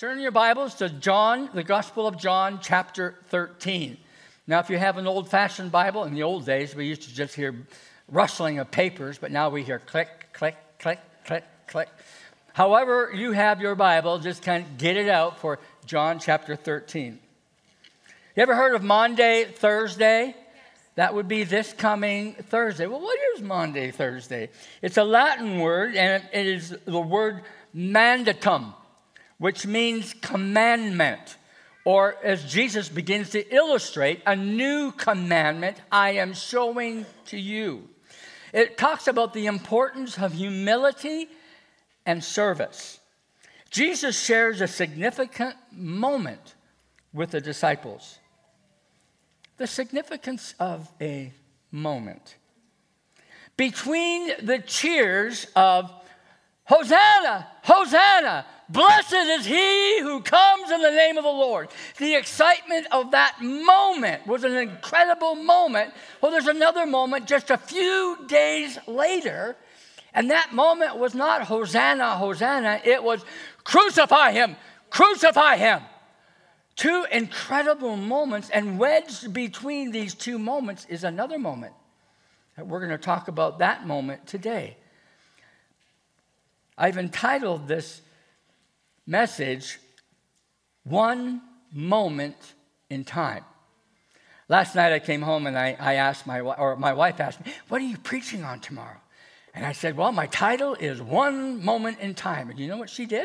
Turn your Bibles to John, the Gospel of John, chapter 13. Now, if you have an old-fashioned Bible, in the old days, we used to just hear rustling of papers, but now we hear click, click, click, click, click. However you have your Bible, just kind of get it out for John chapter 13. You ever heard of Maundy Thursday? Yes. That would be this coming Thursday. Well, what is Maundy Thursday? It's a Latin word, and it is the word mandatum, which means commandment. Or as Jesus begins to illustrate, a new commandment I am showing to you. It talks about the importance of humility and service. Jesus shares a significant moment with the disciples. The significance of a moment. Between the cheers of Hosanna, Hosanna, blessed is he who comes in the name of the Lord. The excitement of that moment was an incredible moment. Well, there's another moment just a few days later, and that moment was not Hosanna, Hosanna. It was crucify him, crucify him. Two incredible moments, and wedged between these two moments is another moment. We're going to talk about that moment today. I've entitled this message, One Moment in Time. Last night I came home and I asked my wife asked me, what are you preaching on tomorrow? And I said, well, my title is One Moment in Time. And you know what she did?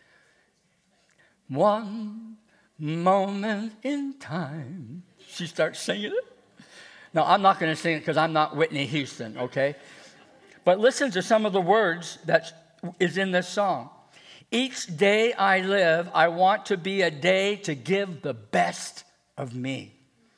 One moment in time. She starts singing it. No, I'm not going to sing it because I'm not Whitney Houston, okay? But listen to some of the words that is in this song. Each day I live, I want to be a day to give the best of me.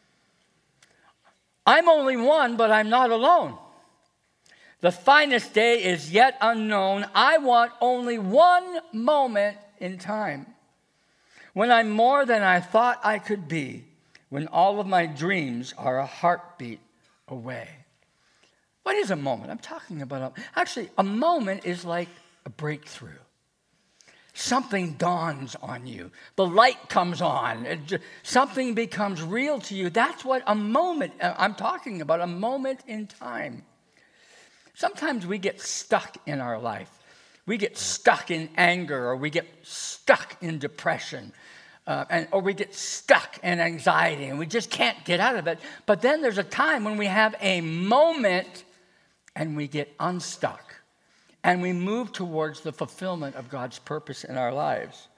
I'm only one, but I'm not alone. The finest day is yet unknown. I want only one moment in time. When I'm more than I thought I could be, when all of my dreams are a heartbeat away. What is a moment? I'm talking about a moment is like a breakthrough. Something dawns on you. The light comes on. Something becomes real to you. That's what a moment, I'm talking about, a moment in time. Sometimes we get stuck in our life. We get stuck in anger, or we get stuck in depression, or we get stuck in anxiety, and we just can't get out of it. But then there's a time when we have a moment and we get unstuck. And we move towards the fulfillment of God's purpose in our lives.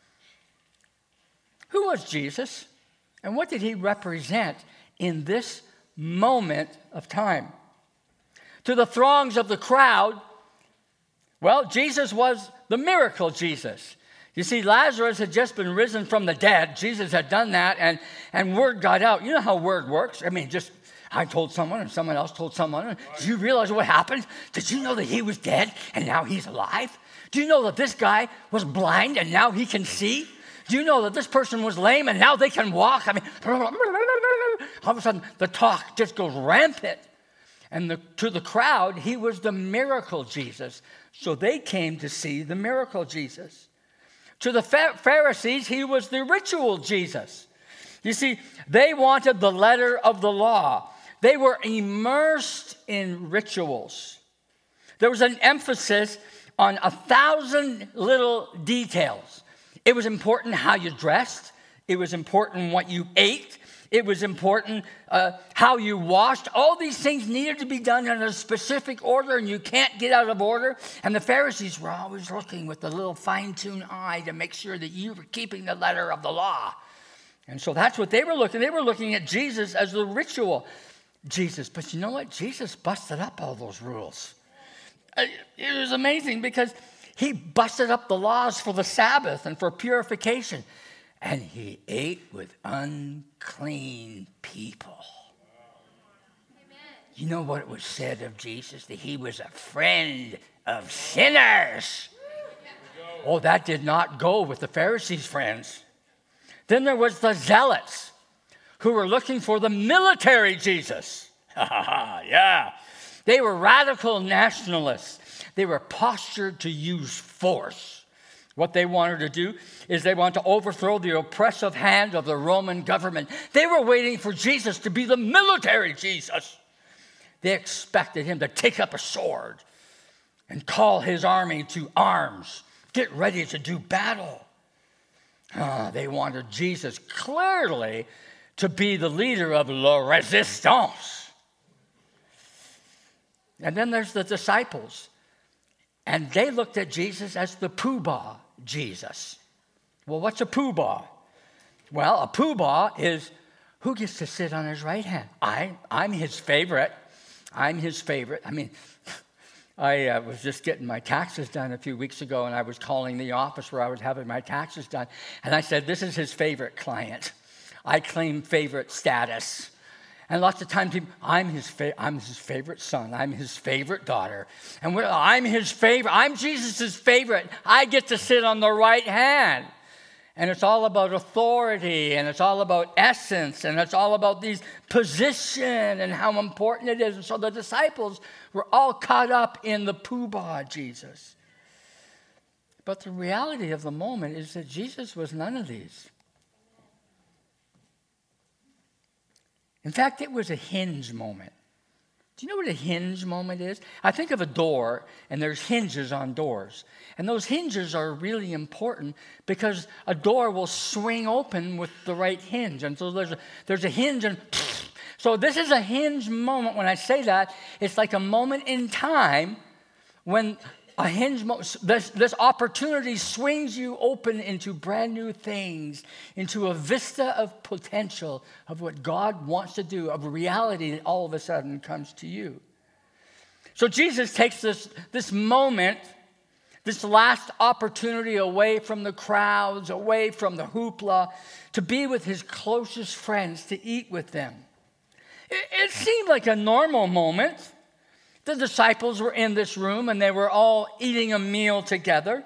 Who was Jesus? And what did he represent in this moment of time? To the throngs of the crowd, well, Jesus was the miracle Jesus. You see, Lazarus had just been risen from the dead. Jesus had done that, and word got out. You know how word works? I mean, I told someone, and someone else told someone. Did you realize what happened? Did you know that he was dead and now he's alive? Do you know that this guy was blind and now he can see? Do you know that this person was lame and now they can walk? I mean, all of a sudden the talk just goes rampant. And to the crowd, he was the miracle Jesus. So they came to see the miracle Jesus. To the Pharisees, he was the ritual Jesus. You see, they wanted the letter of the law. They were immersed in rituals. There was an emphasis on 1,000 little details. It was important how you dressed. It was important what you ate. It was important how you washed. All these things needed to be done in a specific order, and you can't get out of order. And the Pharisees were always looking with a little fine-tuned eye to make sure that you were keeping the letter of the law. And so that's what they were looking. They were looking at Jesus as the ritual Jesus. But you know what? Jesus busted up all those rules. It was amazing because he busted up the laws for the Sabbath and for purification. And he ate with unclean people. Amen. You know what was said of Jesus? That he was a friend of sinners. Oh, that did not go with the Pharisees' friends. Then there was the zealots who were looking for the military Jesus. Yeah. They were radical nationalists. They were postured to use force. What they wanted to do is they wanted to overthrow the oppressive hand of the Roman government. They were waiting for Jesus to be the military Jesus. They expected him to take up a sword and call his army to arms. Get ready to do battle. They wanted Jesus clearly to be the leader of La Resistance. And then there's the disciples. And they looked at Jesus as the poobah Jesus. Well, what's a poobah? Well, a poobah is who gets to sit on his right hand. I'm his favorite. I'm his favorite. I mean, I was just getting my taxes done a few weeks ago, and I was calling the office where I was having my taxes done. And I said, this is his favorite client. I claim favorite status. And lots of times, I'm his favorite son. I'm his favorite daughter. And I'm his favorite. I'm Jesus' favorite. I get to sit on the right hand. And it's all about authority, and it's all about essence, and it's all about these position and how important it is. And so the disciples were all caught up in the poobah Jesus. But the reality of the moment is that Jesus was none of these. In fact, it was a hinge moment. Do you know what a hinge moment is? I think of a door, and there's hinges on doors. And those hinges are really important because a door will swing open with the right hinge. And so there's a hinge, and so this is a hinge moment. When I say that, it's like a moment in time when a hinge moment, this opportunity swings you open into brand new things, into a vista of potential of what God wants to do, of reality that all of a sudden comes to you. So Jesus takes this moment, this last opportunity away from the crowds, away from the hoopla, to be with his closest friends, to eat with them. It seemed like a normal moment. The disciples were in this room, and they were all eating a meal together.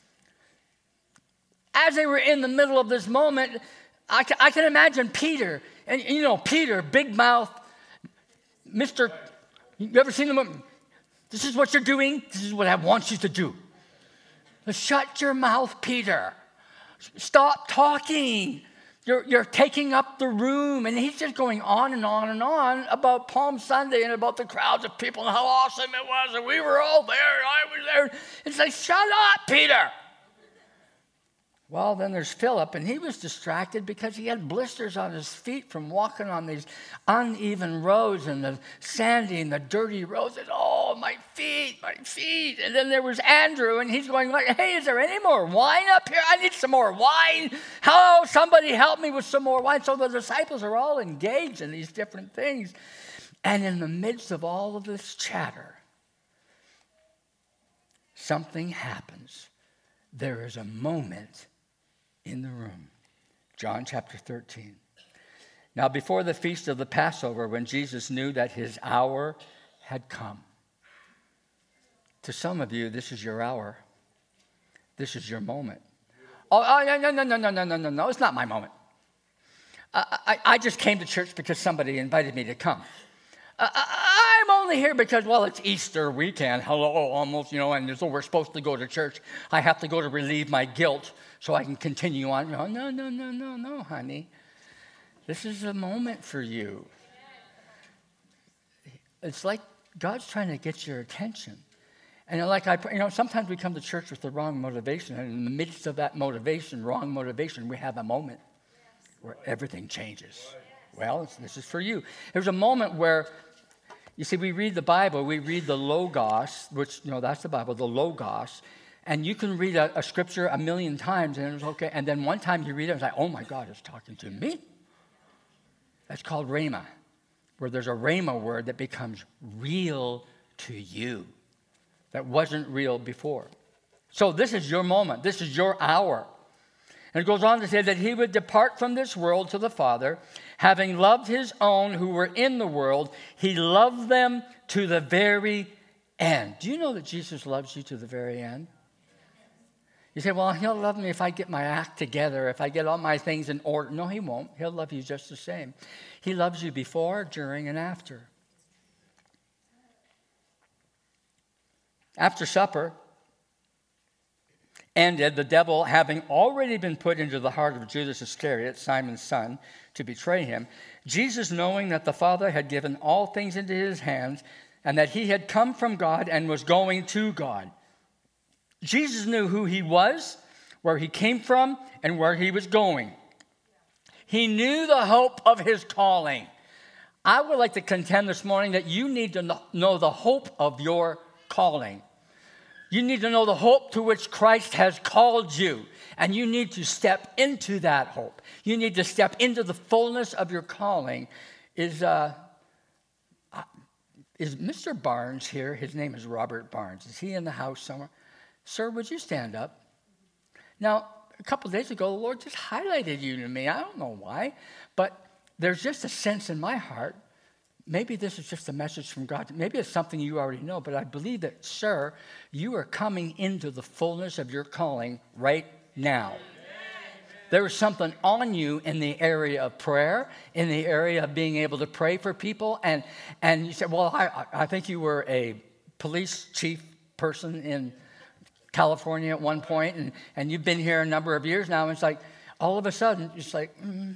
As they were in the middle of this moment, I can imagine Peter. And you know, Peter, big mouth, Mr. You ever seen him? This is what you're doing. This is what I want you to do. Shut your mouth, Peter. Stop talking. You're taking up the room. And he's just going on and on and on about Palm Sunday and about the crowds of people and how awesome it was. And we were all there. I was there. It's like, shut up, Peter. Well, then there's Philip, and he was distracted because he had blisters on his feet from walking on these uneven roads and the sandy and the dirty roads. And, oh, my feet. And then there was Andrew, and he's going like, hey, is there any more wine up here? I need some more wine. Hello, somebody help me with some more wine. So the disciples are all engaged in these different things. And in the midst of all of this chatter, something happens. There is a moment in the room. John chapter 13. Now, before the feast of the Passover, when Jesus knew that his hour had come. To some of you, this is your hour. This is your moment. Oh, no, it's not my moment. I just came to church because somebody invited me to come. I'm only here because, well, it's Easter weekend. Hello, almost, and so we're supposed to go to church. I have to go to relieve my guilt so I can continue on. No, honey. This is a moment for you. It's like God's trying to get your attention. And sometimes we come to church with the wrong motivation. And in the midst of that motivation, wrong motivation, we have a moment where everything changes. Well, this is for you. There's a moment where, you see, we read the Bible, we read the Logos, which, that's the Bible, the Logos, and you can read a scripture a million times, and it's okay, and then one time you read it, and it's like, oh my God, it's talking to me. That's called Rhema, where there's a Rhema word that becomes real to you, that wasn't real before. So this is your moment, this is your hour. And it goes on to say that he would depart from this world to the Father, having loved his own who were in the world, he loved them to the very end. Do you know that Jesus loves you to the very end? You say, well, he'll love me if I get my act together, if I get all my things in order. No, he won't. He'll love you just the same. He loves you before, during, and after. After supper, ended, the devil having already been put into the heart of Judas Iscariot, Simon's son, to betray him, Jesus, knowing that the Father had given all things into his hands and that he had come from God and was going to God. Jesus knew who he was, where he came from, and where he was going. He knew the hope of his calling. I would like to contend this morning that you need to know the hope of your calling. You need to know the hope to which Christ has called you. And you need to step into that hope. You need to step into the fullness of your calling. Is Mr. Barnes here? His name is Robert Barnes. Is he in the house somewhere? Sir, would you stand up? Now, a couple of days ago, the Lord just highlighted you to me. I don't know why, but there's just a sense in my heart. Maybe this is just a message from God. Maybe it's something you already know, but I believe that, sir, you are coming into the fullness of your calling right now. There is something on you in the area of prayer, in the area of being able to pray for people. And you said, well, I think you were a police chief person in California at one point, and you've been here a number of years now. And it's like, all of a sudden, it's like,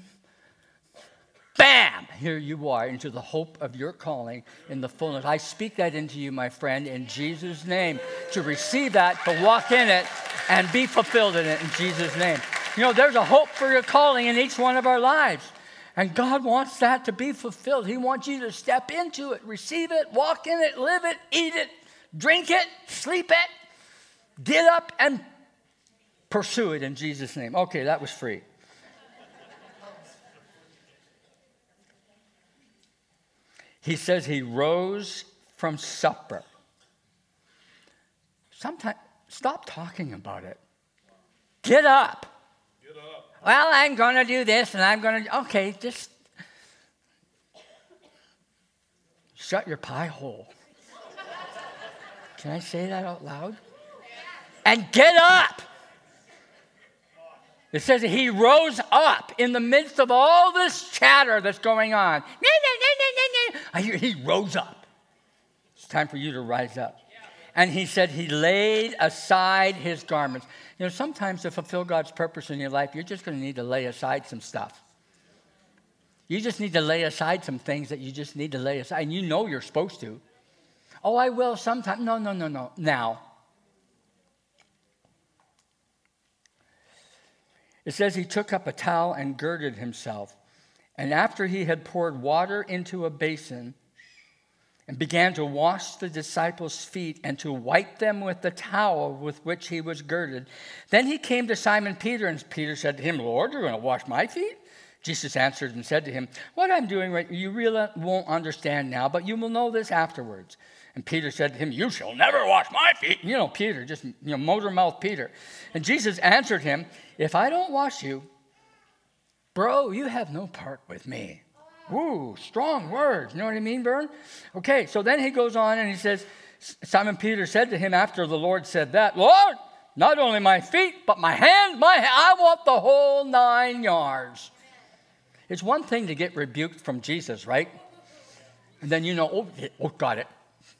bam, here you are into the hope of your calling in the fullness. I speak that into you, my friend, in Jesus' name, to receive that, to walk in it, and be fulfilled in it in Jesus' name. You know, there's a hope for your calling in each one of our lives. And God wants that to be fulfilled. He wants you to step into it, receive it, walk in it, live it, eat it, drink it, sleep it, get up and pursue it in Jesus' name. Okay, that was free. He says he rose from supper. Sometimes, stop talking about it. Get up. Get up. Well, I'm going to do this and I'm going to... Okay, just shut your pie hole. Can I say that out loud? And get up. It says he rose up in the midst of all this chatter that's going on. I hear he rose up. It's time for you to rise up. And he said he laid aside his garments. You know, sometimes to fulfill God's purpose in your life, you're just going to need to lay aside some stuff. You just need to lay aside some things that you just need to lay aside. And you know you're supposed to. Oh, I will sometime. No. Now. It says he took up a towel and girded himself. And after he had poured water into a basin and began to wash the disciples' feet and to wipe them with the towel with which he was girded, then he came to Simon Peter, and Peter said to him, Lord, you're going to wash my feet? Jesus answered and said to him, what I'm doing right, you really won't understand now, but you will know this afterwards. And Peter said to him, you shall never wash my feet. You know, Peter, just, motor mouth Peter. And Jesus answered him, if I don't wash you, bro, you have no part with me. Ooh, strong words. You know what I mean, Vern? Okay, so then he goes on and he says, Simon Peter said to him after the Lord said that, Lord, not only my feet, but my hands, I want the whole 9 yards. It's one thing to get rebuked from Jesus, right? And then oh, got it.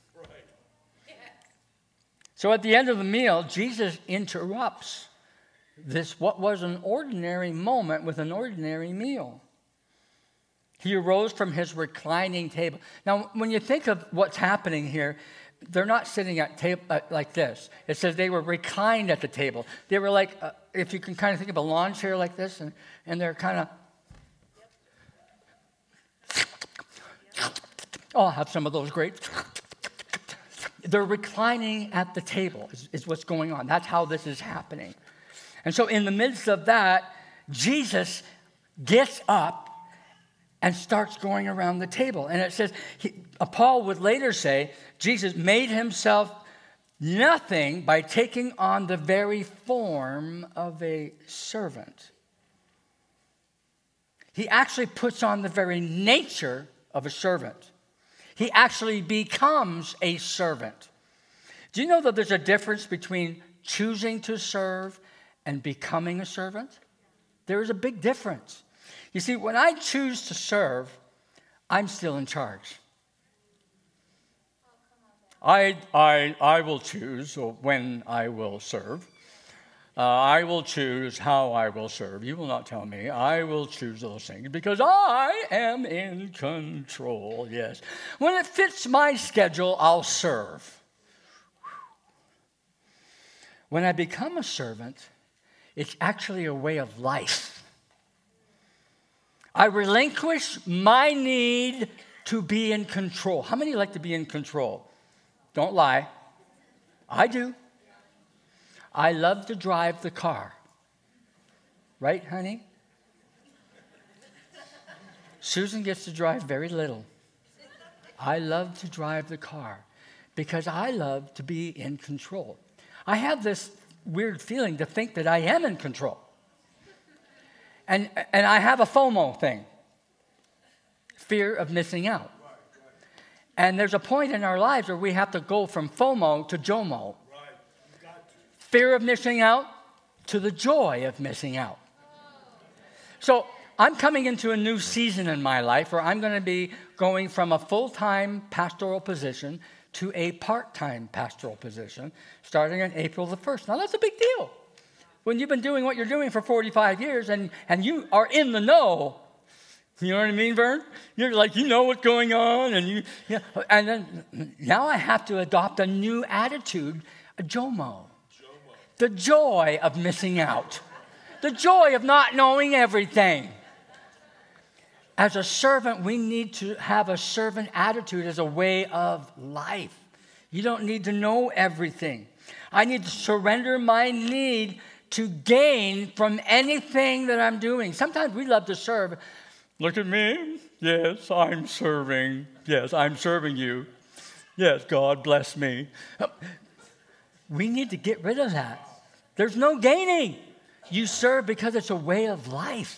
So at the end of the meal, Jesus interrupts what was an ordinary moment with an ordinary meal. He arose from his reclining table. Now, when you think of what's happening here, they're not sitting at table like this. It says they were reclined at the table. They were like, if you can kind of think of a lawn chair like this, and they're kind of, oh, I'll have some of those grapes. They're reclining at the table is what's going on. That's how this is happening. And so in the midst of that, Jesus gets up and starts going around the table. And it says, Paul would later say, Jesus made himself nothing by taking on the very form of a servant. He actually puts on the very nature of a servant. He actually becomes a servant. Do you know that there's a difference between choosing to serve and becoming a servant? There is a big difference. You see, when I choose to serve, I'm still in charge. I will choose when I will serve. I will choose how I will serve. You will not tell me. I will choose those things because I am in control. Yes. When it fits my schedule, I'll serve. When I become a servant, it's actually a way of life. I relinquish my need to be in control. How many like to be in control? Don't lie. I do. I love to drive the car. Right, honey? Susan gets to drive very little. I love to drive the car because I love to be in control. I have this weird feeling to think that I am in control. And I have a FOMO thing, fear of missing out. And there's a point in our lives where we have to go from FOMO to JOMO. Fear of missing out to the joy of missing out. So I'm coming into a new season in my life where I'm going to be going from a full-time pastoral position to a part-time pastoral position starting on April the 1st. Now, that's a big deal. When you've been doing what you're doing for 45 years and you are in the know, you know what I mean, Vern? You're like, you know what's going on. And then now I have to adopt a new attitude, a JOMO. The joy of missing out. The joy of not knowing everything. As a servant, we need to have a servant attitude as a way of life. You don't need to know everything. I need to surrender my need to gain from anything that I'm doing. Sometimes we love to serve. Look at me. Yes, I'm serving. Yes, I'm serving you. Yes, God bless me. We need to get rid of that. There's no gaining. You serve because it's a way of life.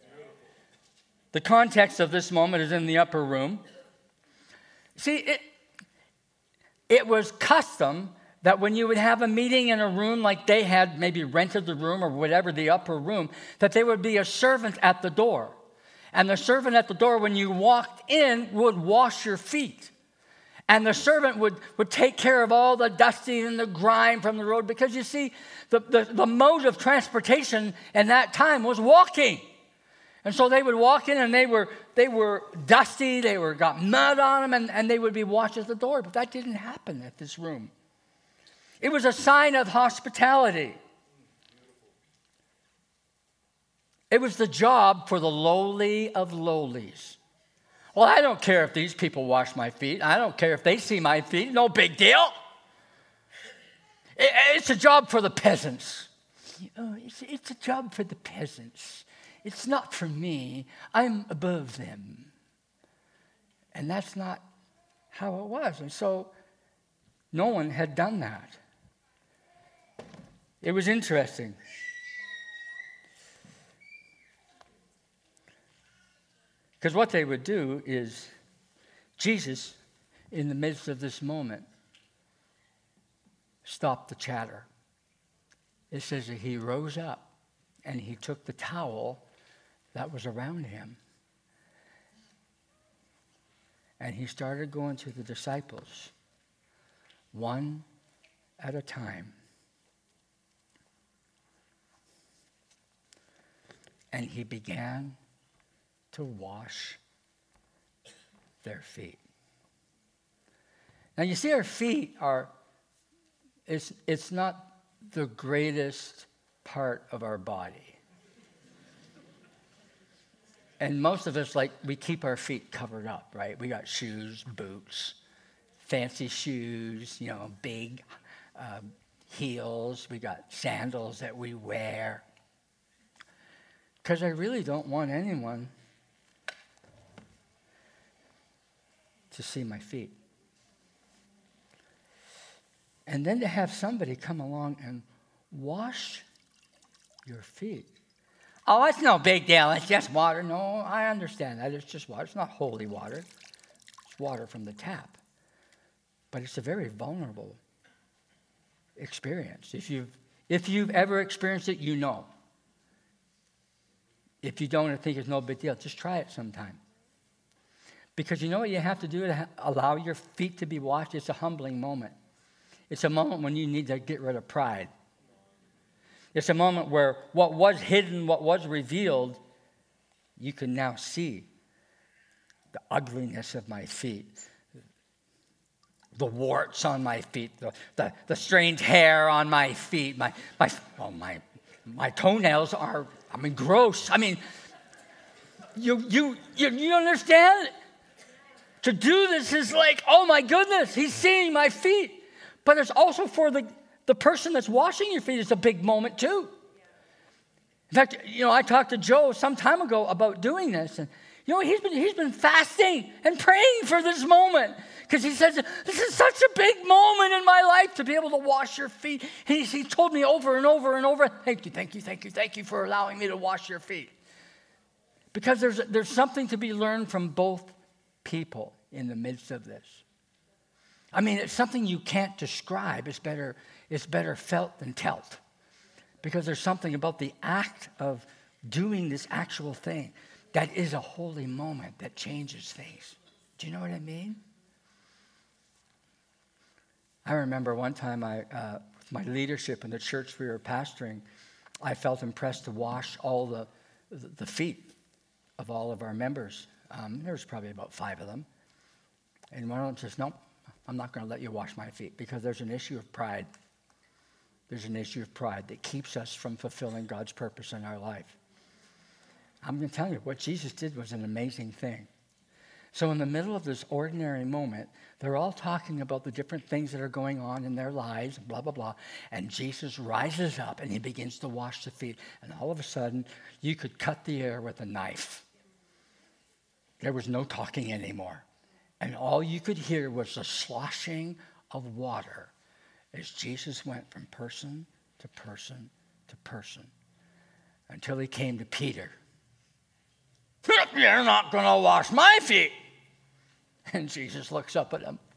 The context of this moment is in the upper room. See, it was custom that when you would have a meeting in a room like they had maybe rented the room or whatever, the upper room, that there would be a servant at the door. And the servant at the door, when you walked in, would wash your feet. And the servant would take care of all the dusting and the grime from the road. Because you see, the mode of transportation in that time was walking. And so they would walk in and they were dusty, got mud on them, and they would be washed at the door. But that didn't happen at this room. It was a sign of hospitality. It was the job for the lowly of lowlies. Well, I don't care if these people wash my feet. I don't care if they see my feet. No big deal. It's a job for the peasants. It's a job for the peasants. It's not for me. I'm above them. And that's not how it was. And so no one had done that. It was interesting. Because what they would do is, Jesus, in the midst of this moment, stopped the chatter. It says that he rose up and he took the towel that was around him and he started going to the disciples one at a time. And he began to wash their feet. Now you see, our feet are, it's not the greatest part of our body. And most of us, we keep our feet covered up, right? We got shoes, boots, fancy shoes, big heels. We got sandals that we wear. Because I really don't want anyone to see my feet. And then to have somebody come along and wash your feet. Oh, it's no big deal. It's just water. No, I understand that. It's just water. It's not holy water. It's water from the tap. But it's a very vulnerable experience. If you've ever experienced it, you know. If you don't, I think it's no big deal. Just try it sometime. Because you know what you have to do to allow your feet to be washed? It's a humbling moment. It's a moment when you need to get rid of pride. It's a moment where what was hidden, what was revealed, you can now see. The ugliness of my feet, the warts on my feet, the strange hair on my feet, my toenails are, gross. You understand? To do this is like, oh my goodness, he's seeing my feet. But it's also for the person that's washing your feet, it's a big moment too. In fact, I talked to Joe some time ago about doing this, and he's been fasting and praying for this moment because he says, this is such a big moment in my life to be able to wash your feet. And he told me over and over and over, thank you for allowing me to wash your feet. Because there's something to be learned from both people in the midst of this. It's something you can't describe. It's better felt than telt. Because there's something about the act of doing this actual thing that is a holy moment that changes things. Do you know what I mean? I remember one time with my leadership in the church we were pastoring, I felt impressed to wash all the feet of all of our members. There was probably about 5 of them. And one of them says, no, I'm not going to let you wash my feet because there's an issue of pride. There's an issue of pride that keeps us from fulfilling God's purpose in our life. I'm going to tell you, what Jesus did was an amazing thing. So in the middle of this ordinary moment, they're all talking about the different things that are going on in their lives, blah, blah, blah. And Jesus rises up and he begins to wash the feet. And all of a sudden, you could cut the air with a knife. There was no talking anymore. And all you could hear was the sloshing of water as Jesus went from person to person to person until he came to Peter. You're not going to wash my feet. And Jesus looks up at him.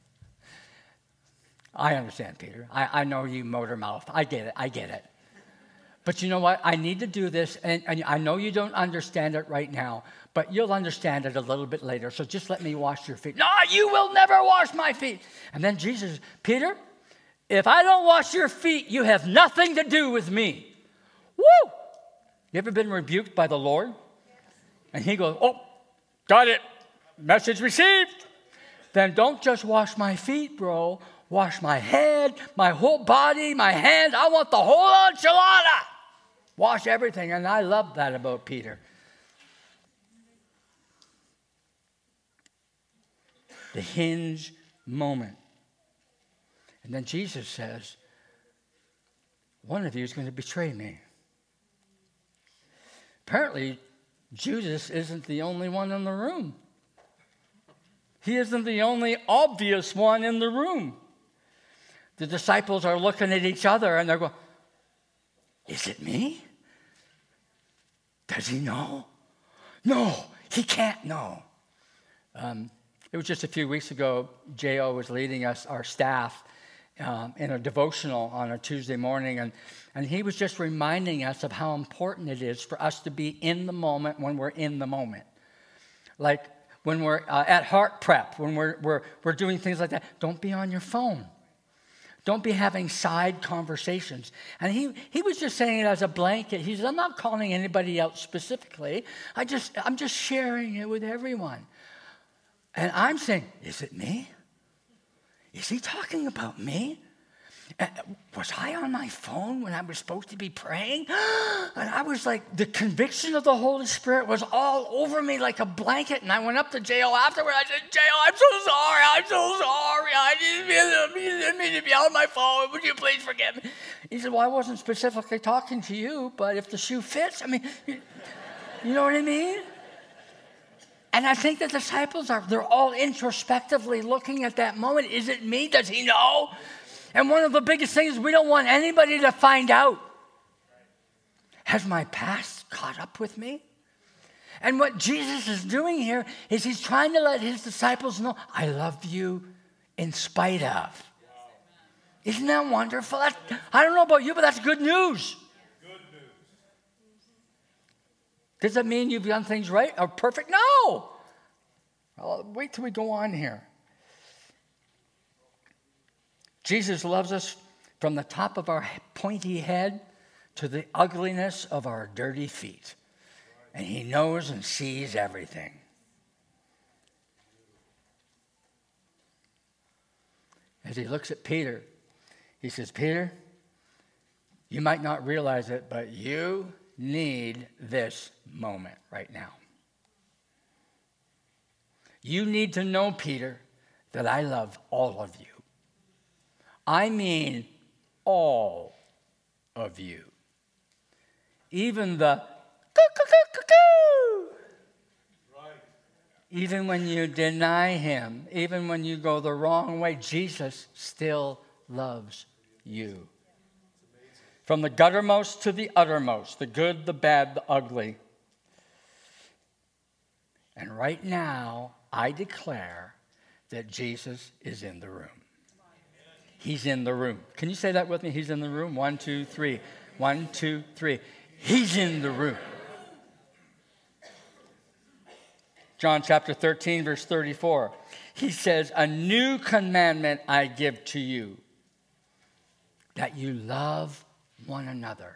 I understand, Peter. I know you motor mouth. I get it. But you know what? I need to do this, and I know you don't understand it right now, but you'll understand it a little bit later, so just let me wash your feet. No, you will never wash my feet. And then Jesus, Peter, if I don't wash your feet, you have nothing to do with me. Woo! You ever been rebuked by the Lord? And he goes, oh, got it. Message received. Then don't just wash my feet, bro. Wash my head, my whole body, my hands. I want the whole enchilada. Wash everything. And I love that about Peter. The hinge moment. And then Jesus says, one of you is going to betray me. Apparently, Judas isn't the only one in the room. He isn't the only obvious one in the room. The disciples are looking at each other and they're going, is it me? Does he know? No, he can't know. It was just a few weeks ago, J.O. was leading us, our staff, in a devotional on a Tuesday morning, and he was just reminding us of how important it is for us to be in the moment when we're in the moment. Like when we're at heart prep, when we're doing things like that, don't be on your phone. Don't be having side conversations. And he was just saying it as a blanket. He said, I'm not calling anybody out specifically. I'm just sharing it with everyone. And I'm saying, is it me? Is he talking about me? Was I on my phone when I was supposed to be praying? And I was like, the conviction of the Holy Spirit was all over me like a blanket. And I went up to J.O. afterward. I said, J.O., I'm so sorry. I didn't mean to be on my phone. Would you please forgive me? He said, well, I wasn't specifically talking to you, but if the shoe fits, you know what I mean? And I think the disciples they're all introspectively looking at that moment. Is it me? Does he know? And one of the biggest things is we don't want anybody to find out. Has my past caught up with me? And what Jesus is doing here is he's trying to let his disciples know, I love you in spite of. Isn't that wonderful? I don't know about you, but that's good news. Does that mean you've done things right or perfect? No. Well, wait till we go on here. Jesus loves us from the top of our pointy head to the ugliness of our dirty feet. And he knows and sees everything. As he looks at Peter, he says, Peter, you might not realize it, but you need this moment right now. You need to know, Peter, that I love all of you. I mean all of you. Even the coo-coo-coo-coo-coo. Right. Even when you deny him, even when you go the wrong way, Jesus still loves you. From the guttermost to the uttermost, the good, the bad, the ugly. And right now, I declare that Jesus is in the room. He's in the room. Can you say that with me? He's in the room. 1, 2, 3. 1, 2, 3. He's in the room. John chapter 13, verse 34. He says, a new commandment I give to you, that you love one another.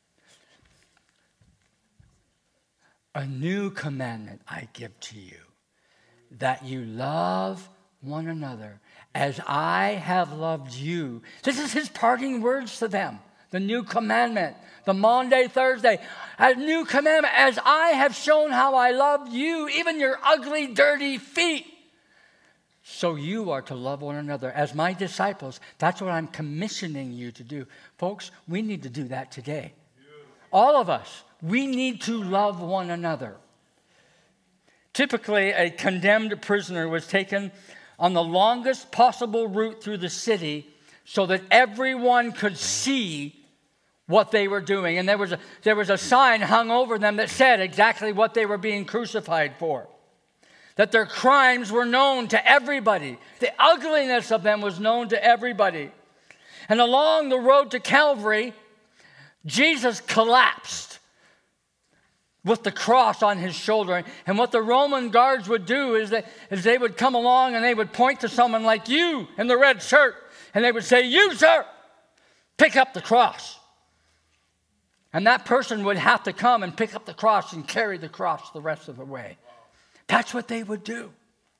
A new commandment I give to you, that you love one another as I have loved you. This is his parting words to them. The new commandment, the Maundy Thursday, a new commandment as I have shown how I love you, even your ugly, dirty feet. So you are to love one another as my disciples. That's what I'm commissioning you to do. Folks, we need to do that today. All of us, we need to love one another. Typically, a condemned prisoner was taken on the longest possible route through the city so that everyone could see what they were doing. And there was a sign hung over them that said exactly what they were being crucified for. That their crimes were known to everybody. The ugliness of them was known to everybody. And along the road to Calvary, Jesus collapsed with the cross on his shoulder. And what the Roman guards would do is they would come along and they would point to someone like you in the red shirt. And they would say, you, sir, pick up the cross. And that person would have to come and pick up the cross and carry the cross the rest of the way. That's what they would do.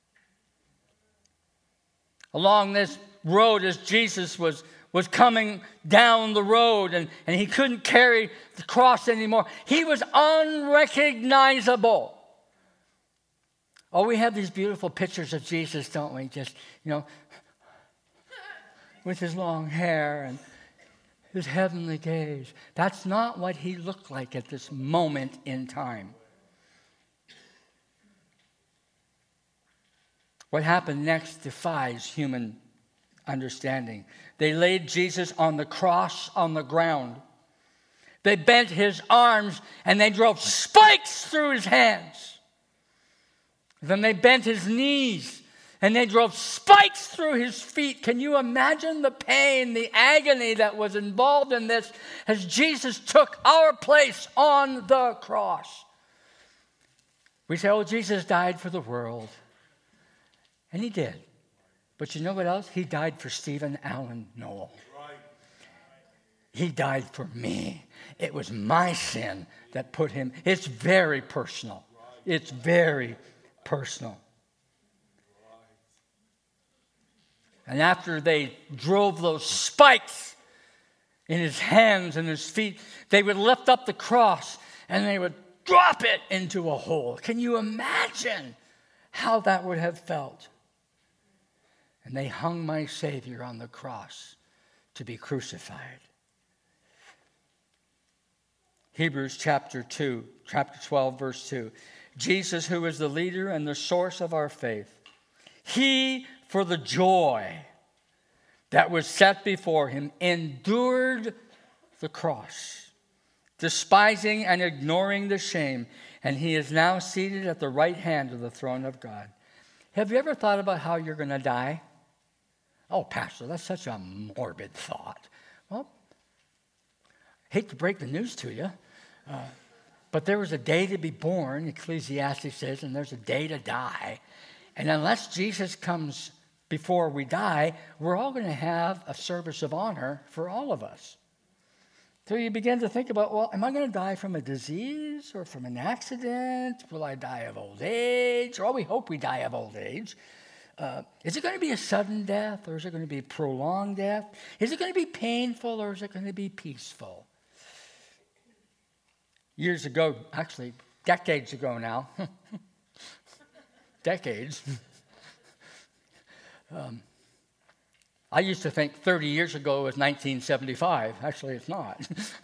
Along this road, as Jesus was coming down the road and he couldn't carry the cross anymore, he was unrecognizable. Oh, we have these beautiful pictures of Jesus, don't we? Just, with his long hair and his heavenly gaze. That's not what he looked like at this moment in time. What happened next defies human understanding. They laid Jesus on the cross on the ground. They bent his arms and they drove spikes through his hands. Then they bent his knees and they drove spikes through his feet. Can you imagine the pain, the agony that was involved in this as Jesus took our place on the cross? We say, oh, Jesus died for the world. And he did. But you know what else? He died for Stephen Allen Noel. Right. He died for me. It was my sin that put him. It's very personal. Right. It's very personal. Right. And after they drove those spikes in his hands and his feet, they would lift up the cross and they would drop it into a hole. Can you imagine how that would have felt? And they hung my Savior on the cross to be crucified. Hebrews chapter 12, verse 2. Jesus, who is the leader and the source of our faith, he, for the joy that was set before him, endured the cross, despising and ignoring the shame, and he is now seated at the right hand of the throne of God. Have you ever thought about how you're going to die? Oh, Pastor, that's such a morbid thought. Well, I hate to break the news to you, but there was a day to be born, Ecclesiastes says, and there's a day to die. And unless Jesus comes before we die, we're all going to have a service of honor for all of us. So you begin to think about, well, am I going to die from a disease or from an accident? Will I die of old age? Or we hope we die of old age. Is it going to be a sudden death or is it going to be a prolonged death? Is it going to be painful or is it going to be peaceful? Years ago, actually decades ago now, decades, I used to think 30 years ago was 1975. Actually, it's not.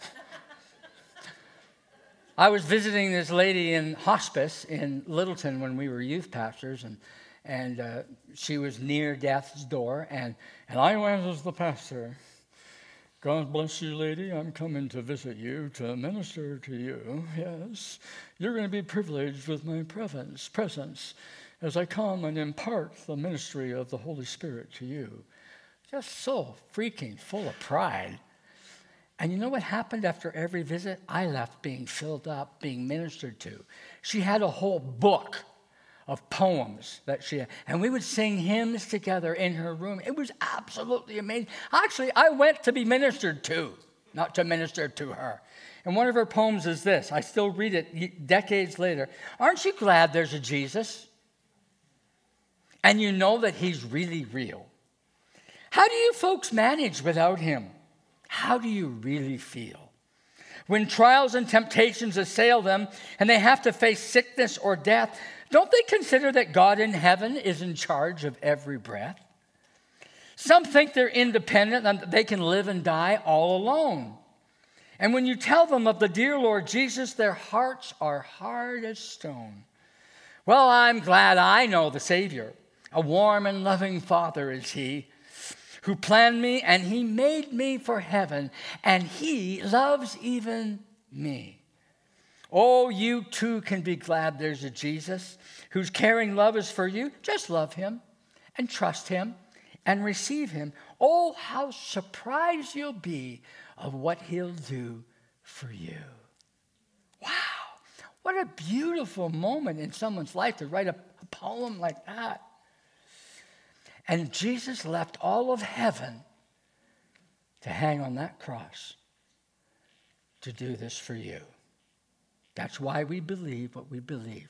I was visiting this lady in hospice in Littleton when we were youth pastors, and she was near death's door, and I went as the pastor. God bless you, lady. I'm coming to visit you, to minister to you. Yes, you're going to be privileged with my presence as I come and impart the ministry of the Holy Spirit to you. Just so freaking full of pride. And you know what happened after every visit? I left being filled up, being ministered to. She had a whole book of poems that she had. And we would sing hymns together in her room. It was absolutely amazing. Actually, I went to be ministered to, not to minister to her. And one of her poems is this. I still read it decades later. Aren't you glad there's a Jesus? And you know that he's really real. How do you folks manage without him? How do you really feel? When trials and temptations assail them and they have to face sickness or death, don't they consider that God in heaven is in charge of every breath? Some think they're independent and that they can live and die all alone. And when you tell them of the dear Lord Jesus, their hearts are hard as stone. Well, I'm glad I know the Savior. A warm and loving Father is he, who planned me, and he made me for heaven, and he loves even me. Oh, you too can be glad there's a Jesus whose caring love is for you. Just love him and trust him and receive him. Oh, how surprised you'll be of what he'll do for you. Wow, what a beautiful moment in someone's life to write a poem like that. And Jesus left all of heaven to hang on that cross to do this for you. That's why we believe what we believe.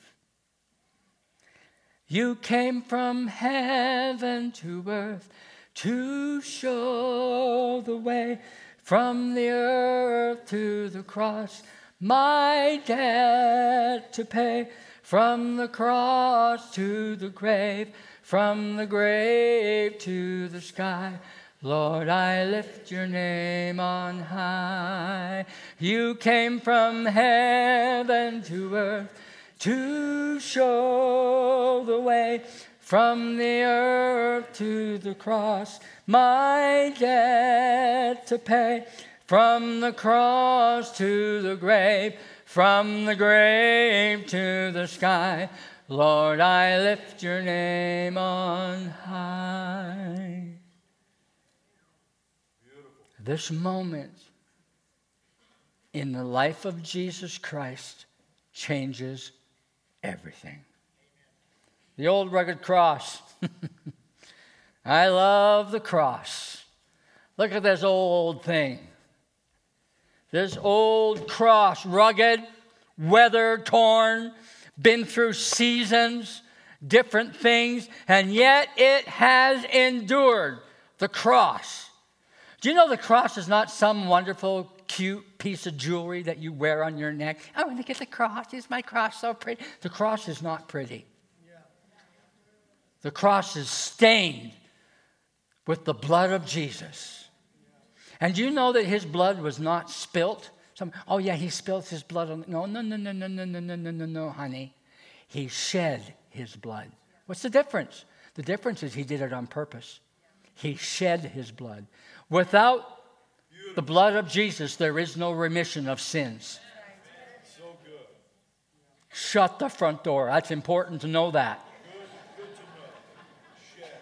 You came from heaven to earth to show the way, from the earth to the cross, my debt to pay, from the cross to the grave, from the grave to the sky. Lord, I lift your name on high. You came from heaven to earth to show the way, from the earth to the cross, my debt to pay, from the cross to the grave, from the grave to the sky. Lord, I lift your name on high. Beautiful. This moment in the life of Jesus Christ changes everything. The old rugged cross. I love the cross. Look at this old thing. This old cross, rugged, weather-torn, been through seasons, different things, and yet it has endured. The cross. Do you know the cross is not some wonderful, cute piece of jewelry that you wear on your neck? I want to get the cross. Is my cross so pretty? The cross is not pretty. The cross is stained with the blood of Jesus. And do you know that his blood was not spilt? Oh yeah, he spilled his blood on. No, honey. He shed his blood. What's the difference? The difference is he did it on purpose. He shed his blood. Without the blood of Jesus, there is no remission of sins. So good. Shut the front door. That's important to know that. Good to know. Shed.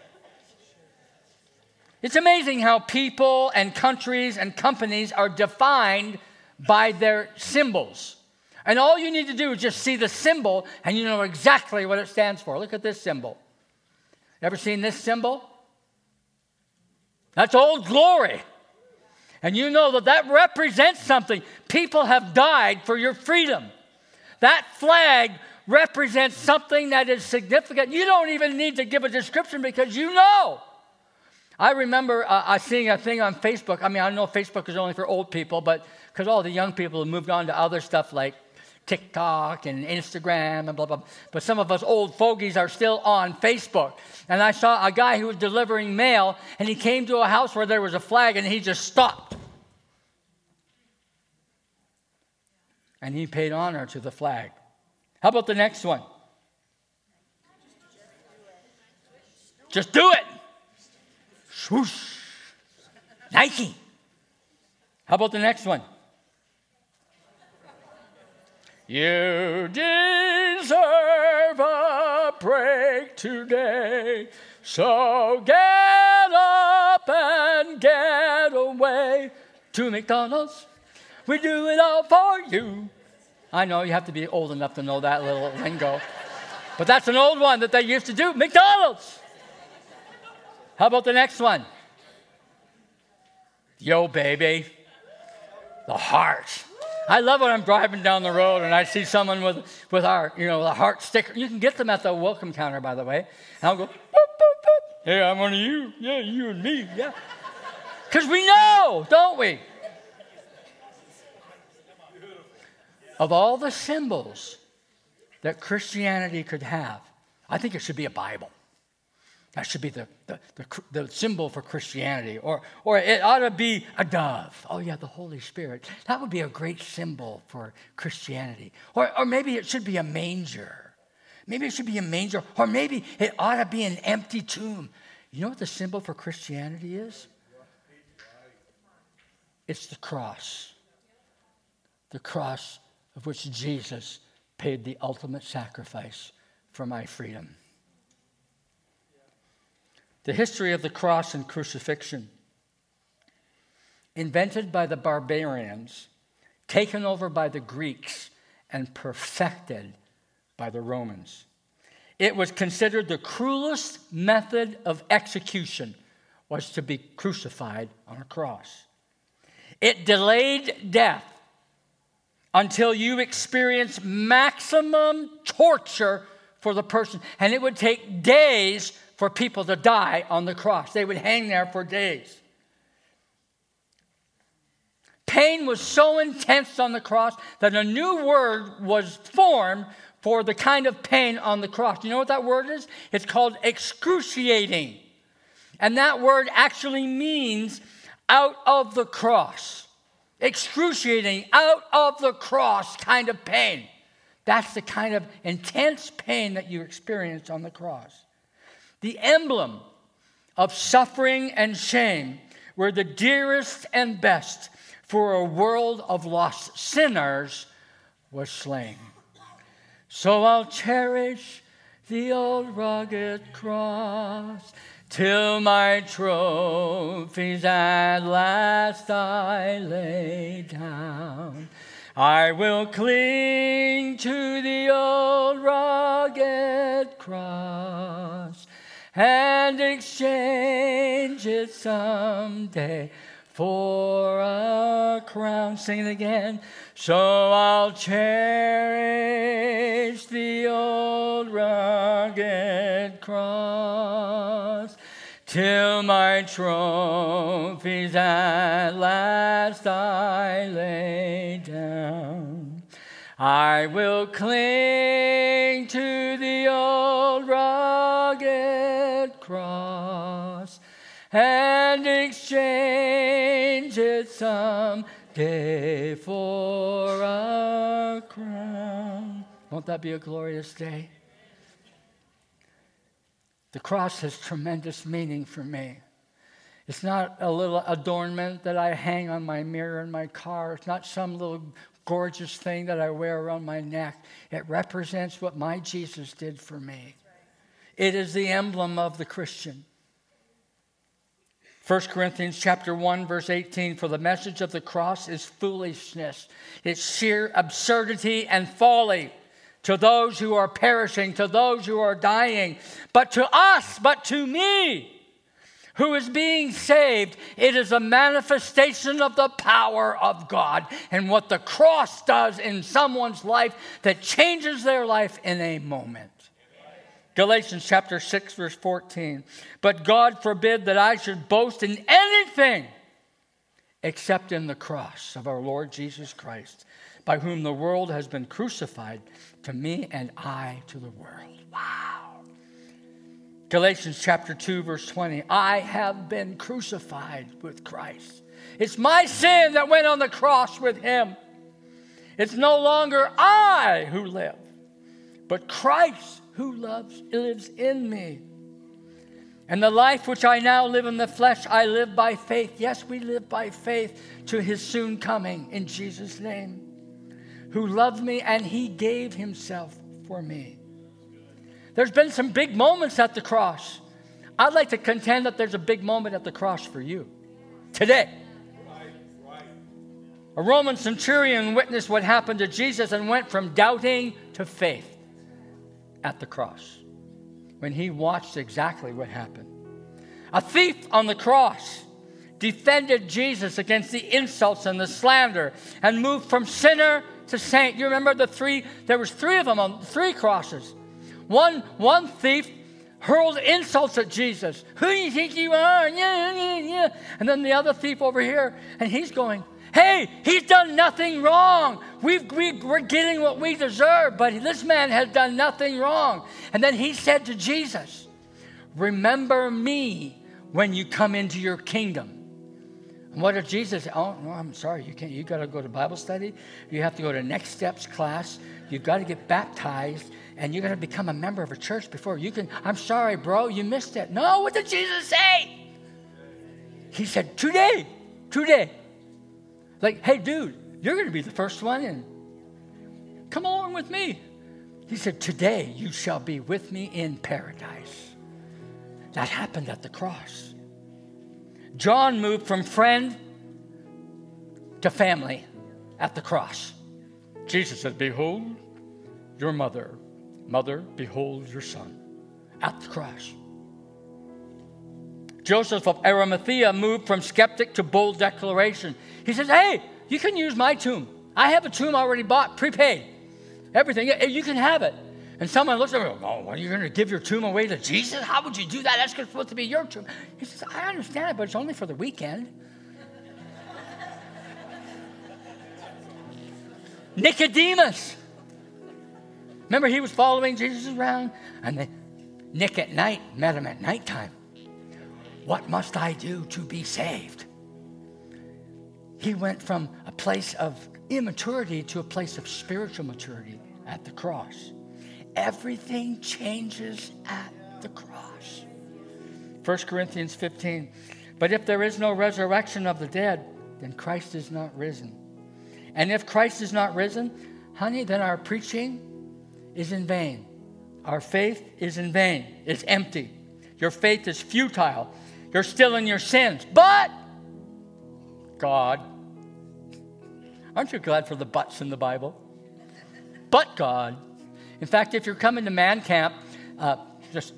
It's amazing how people and countries and companies are defined by their symbols. And all you need to do is just see the symbol and you know exactly what it stands for. Look at this symbol. Ever seen this symbol? That's Old Glory. And you know that that represents something. People have died for your freedom. That flag represents something that is significant. You don't even need to give a description because you know. I remember seeing a thing on Facebook. I mean, I know Facebook is only for old people, but because all the young people have moved on to other stuff like TikTok and Instagram and blah, blah, blah. But some of us old fogies are still on Facebook. And I saw a guy who was delivering mail, and he came to a house where there was a flag, and he just stopped. And he paid honor to the flag. How about the next one? Just do it. Swoosh. Nike. How about the next one? You deserve a break today, so get up and get away to McDonald's. We do it all for you. I know you have to be old enough to know that little lingo, but that's an old one that they used to do. McDonald's. How about the next one? Yo, baby. The heart. I love when I'm driving down the road and I see someone with our, the heart sticker. You can get them at the welcome counter, by the way. And I'll go, boop, boop, boop. Hey, I'm one of you. Yeah, you and me. Yeah. Because we know, don't we? Of all the symbols that Christianity could have, I think it should be a Bible. That should be the symbol for Christianity. Or it ought to be a dove. Oh, yeah, the Holy Spirit. That would be a great symbol for Christianity. Or maybe it should be a manger. Maybe it should be a manger. Or maybe it ought to be an empty tomb. You know what the symbol for Christianity is? It's the cross. The cross of which Jesus paid the ultimate sacrifice for my freedom. The history of the cross and crucifixion, invented by the barbarians, taken over by the Greeks, and perfected by the Romans. It was considered the cruelest method of execution was to be crucified on a cross. It delayed death until you experience maximum torture for the person. And it would take days for people to die on the cross. They would hang there for days. Pain was so intense on the cross that a new word was formed for the kind of pain on the cross. You know what that word is? It's called excruciating. And that word actually means out of the cross. Excruciating, out of the cross kind of pain. That's the kind of intense pain that you experience on the cross. The emblem of suffering and shame were the dearest and best for a world of lost sinners was slain. So I'll cherish the old rugged cross till my trophies at last I lay down. I will cling to the old rugged cross and exchange it someday for a crown. Sing it again. So I'll cherish the old rugged cross till my trophies at last I lay down. I will cling to the old rugged cross and exchange it someday for a crown. Won't that be a glorious day? The cross has tremendous meaning for me. It's not a little adornment that I hang on my mirror in my car. It's not some little gorgeous thing that I wear around my neck. It represents what my Jesus did for me. It is the emblem of the Christian. 1 Corinthians chapter 1, verse 18, for the message of the cross is foolishness. It's sheer absurdity and folly to those who are perishing, to those who are dying. But to us, but to me, who is being saved, it is a manifestation of the power of God and what the cross does in someone's life that changes their life in a moment. Galatians chapter 6, verse 14. But God forbid that I should boast in anything except in the cross of our Lord Jesus Christ, by whom the world has been crucified to me and I to the world. Wow. Galatians chapter 2, verse 20. I have been crucified with Christ. It's my sin that went on the cross with him. It's no longer I who live, but Christ who lives in me. And the life which I now live in the flesh, I live by faith. Yes, we live by faith to his soon coming in Jesus' name, who loved me and he gave himself for me. There's been some big moments at the cross. I'd like to contend that there's a big moment at the cross for you today. A Roman centurion witnessed what happened to Jesus and went from doubting to faith at the cross when he watched exactly what happened. A thief on the cross defended Jesus against the insults and the slander and moved from sinner to saint. You remember there was three of them on 3 crosses. One thief hurled insults at Jesus. Who do you think you are? Yeah. And then the other thief over here, and he's going, hey, he's done nothing wrong. We're getting what we deserve, but this man has done nothing wrong. And then he said to Jesus, remember me when you come into your kingdom. And what did Jesus say? Oh, no, I'm sorry, you can't. You got to go to Bible study. You have to go to Next Steps class. You've got to get baptized. And you're going to become a member of a church before you can. I'm sorry, bro, you missed it. No, what did Jesus say? He said, today. Like, hey, dude, you're going to be the first one in. Come along with me. He said, today you shall be with me in paradise. That happened at the cross. John moved from friend to family at the cross. Jesus said, behold your mother. Mother, behold your son. At the cross. Joseph of Arimathea moved from skeptic to bold declaration. He says, hey, you can use my tomb. I have a tomb already bought, prepaid. Everything, you can have it. And someone looks at me, oh, what, are you going to give your tomb away to Jesus? How would you do that? That's supposed to be your tomb. He says, I understand it, but it's only for the weekend. Nicodemus. Remember, he was following Jesus around, and Nick at night met him at nighttime. What must I do to be saved? He went from a place of immaturity to a place of spiritual maturity at the cross. Everything changes at the cross. 1 Corinthians 15. But if there is no resurrection of the dead, then Christ is not risen. And if Christ is not risen, honey, then our preaching is in vain. Our faith is in vain. It's empty. Your faith is futile. You're still in your sins. But God. Aren't you glad for the buts in the Bible? But God. In fact, if you're coming to Man Camp, just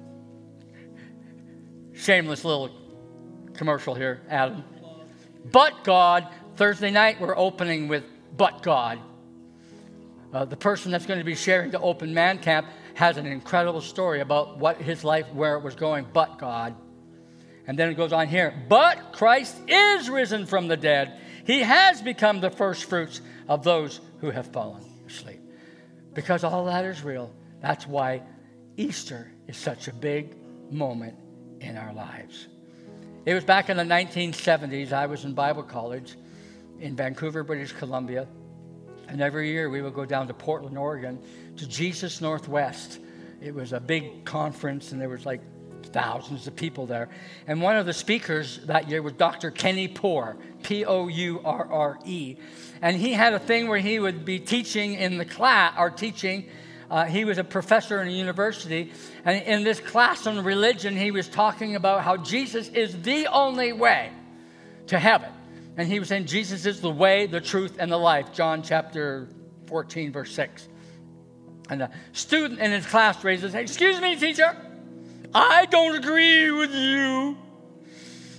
shameless little commercial here, Adam. But God, Thursday night we're opening with But God. The person that's going to be sharing the Open Man Camp has an incredible story about what his life, where it was going, but God. And then it goes on here. But Christ is risen from the dead. He has become the first fruits of those who have fallen asleep. Because all that is real. That's why Easter is such a big moment in our lives. It was back in the 1970s. I was in Bible college in Vancouver, British Columbia. And every year we would go down to Portland, Oregon, to Jesus Northwest. It was a big conference, and there was like thousands of people there. And one of the speakers that year was Dr. Kenny Poore, P-O-U-R-R-E. And he had a thing where he would be teaching in the class, or teaching. He was a professor in a university. And in this class on religion, he was talking about how Jesus is the only way to heaven. And he was saying Jesus is the way, the truth, and the life. John chapter 14, verse 6. And a student in his class raised his hand. Excuse me, teacher. I don't agree with you.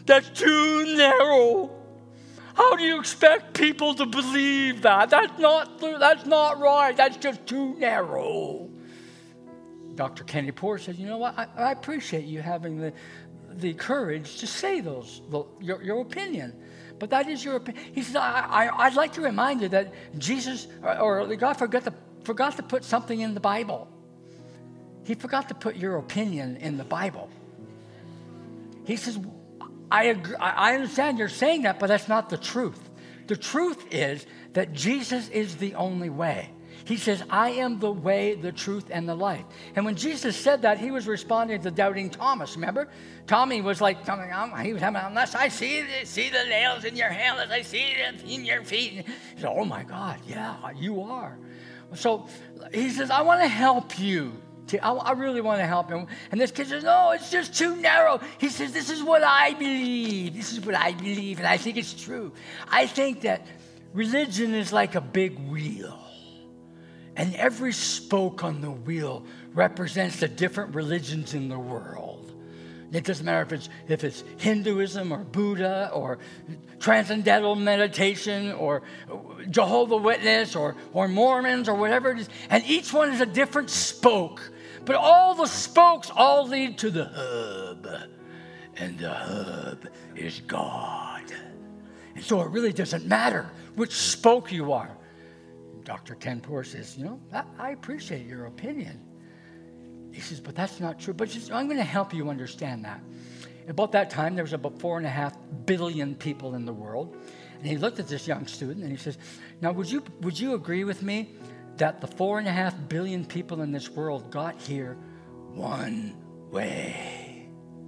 That's too narrow. How do you expect people to believe that? That's not right. That's just too narrow. Dr. Kenny Poor said, you know what? I appreciate you having the courage to say your opinion. But that is your opinion. He said, I'd like to remind you that Jesus, or God forgot to put something in the Bible. He forgot to put your opinion in the Bible. He says, I agree, I understand you're saying that, but that's not the truth. The truth is that Jesus is the only way. He says, I am the way, the truth, and the life. And when Jesus said that, he was responding to doubting Thomas, remember? Tommy was like, he was having, unless I see the nails in your hands, unless I see it in your feet. He said, oh my God, yeah, you are. So he says, I want to help you. I really want to help him. And this kid says, no, it's just too narrow. He says, this is what I believe. This is what I believe, and I think it's true. I think that religion is like a big wheel. And every spoke on the wheel represents the different religions in the world. It doesn't matter if it's Hinduism or Buddha or transcendental meditation or Jehovah's Witness or Mormons or whatever it is. And each one is a different spoke. But all the spokes all lead to the hub. And the hub is God. And so it really doesn't matter which spoke you are. Dr. Ken Poor says, you know, I appreciate your opinion. He says, but that's not true. But I'm going to help you understand that. About that time, there was about 4.5 billion people in the world. And he looked at this young student and he says, now, would you agree with me that the 4.5 billion people in this world got here one way?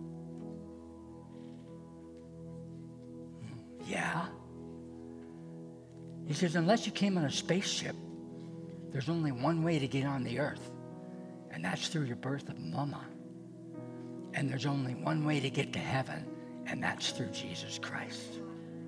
Yeah. He says, unless you came on a spaceship, there's only one way to get on the earth, and that's through your birth of mama. And there's only one way to get to heaven, and that's through Jesus Christ.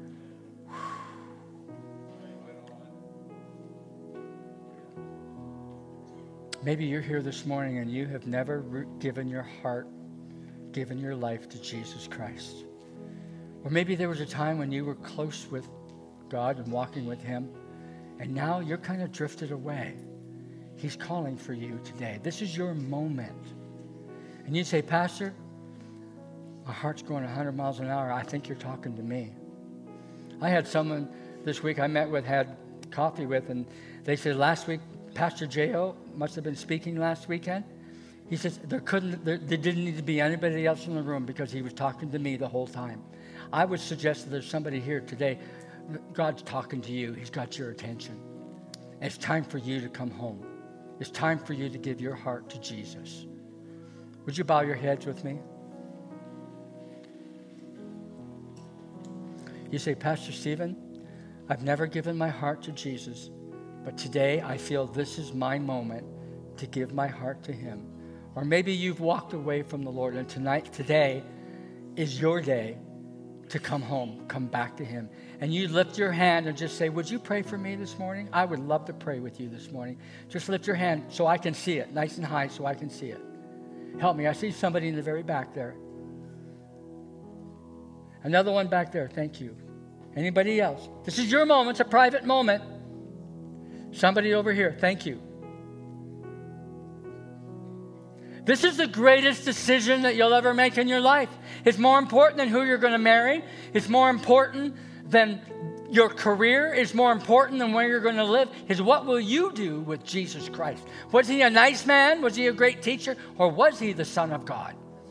Maybe you're here this morning and you have never given your heart, given your life to Jesus Christ. Or maybe there was a time when you were close with God and walking with him, and now you're kind of drifted away. He's calling for you today. This is your moment. And you say, Pastor, my heart's going 100 miles an hour. I think you're talking to me. I had someone this week I met with, had coffee with, and they said last week, Pastor J.O. must have been speaking last weekend. He says there didn't need to be anybody else in the room because he was talking to me the whole time. I would suggest that there's somebody here today. God's talking to you. He's got your attention. It's time for you to come home. It's time for you to give your heart to Jesus. Would you bow your heads with me? You say, Pastor Stephen, I've never given my heart to Jesus, but today I feel this is my moment to give my heart to him. Or maybe you've walked away from the Lord, and today is your day to come home, come back to him. And you lift your hand and just say, would you pray for me this morning? I would love to pray with you this morning. Just lift your hand so I can see it, nice and high so I can see it. Help me. I see somebody in the very back there. Another one back there. Thank you. Anybody else? This is your moment. It's a private moment. Somebody over here. Thank you. This is the greatest decision that you'll ever make in your life. It's more important than who you're going to marry. It's more important than your career. It's more important than where you're going to live. Is what will you do with Jesus Christ? Was he a nice man? Was he a great teacher? Or was he the Son of God?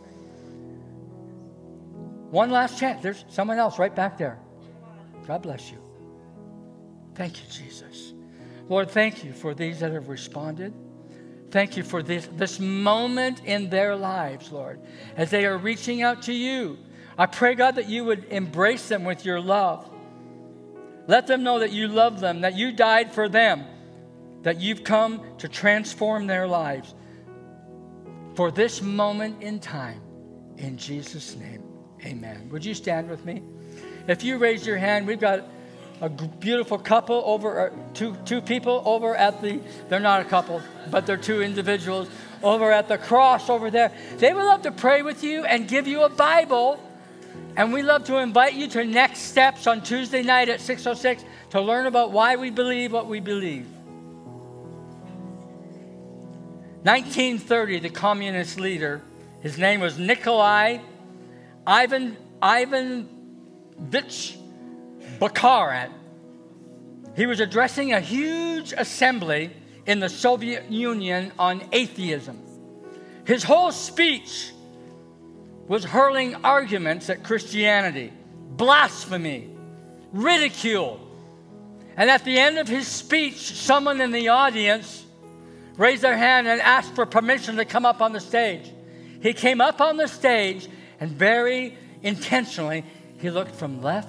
One last chance. There's someone else right back there. God bless you. Thank you, Jesus. Lord, thank you for these that have responded. Thank you for this moment in their lives, Lord, as they are reaching out to you. I pray, God, that you would embrace them with your love. Let them know that you love them, that you died for them, that you've come to transform their lives for this moment in time. In Jesus' name, amen. Would you stand with me? If you raise your hand, we've got a beautiful couple over, two people over at they're not a couple, but they're two individuals over at the cross over there. They would love to pray with you and give you a Bible And we love to invite you to Next Steps on Tuesday night at 6:06 to learn about why we believe what we believe. 1930, the communist leader, his name was Nikolai Ivanovich Bukharin. He was addressing a huge assembly in the Soviet Union on atheism. His whole speech was hurling arguments at Christianity, blasphemy, ridicule. And at the end of his speech, someone in the audience raised their hand and asked for permission to come up on the stage. He came up on the stage and very intentionally, he looked from left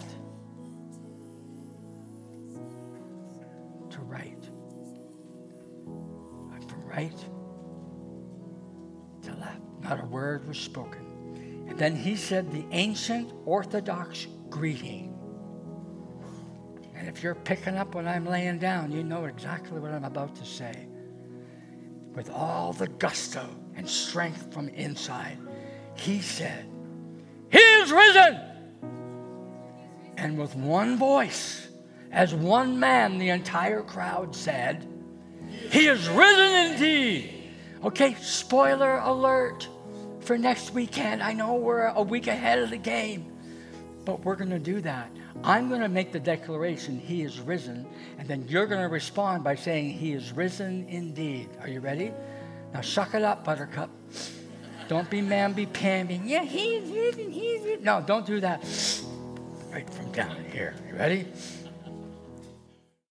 to right. And from right to left. Not a word was spoken. And then he said the ancient Orthodox greeting. And if you're picking up when I'm laying down, you know exactly what I'm about to say. With all the gusto and strength from inside, he said, "He is risen!" And with one voice, as one man, the entire crowd said, "He is risen indeed!" Okay, spoiler alert for next weekend. I know we're a week ahead of the game, but we're going to do that. I'm going to make the declaration, "He is risen," and then you're going to respond by saying, "He is risen indeed." Are you ready? Now suck it up, Buttercup. Don't be mamby-pamby. "Yeah, he is risen, he is risen." No, don't do that. Right from down here. You ready?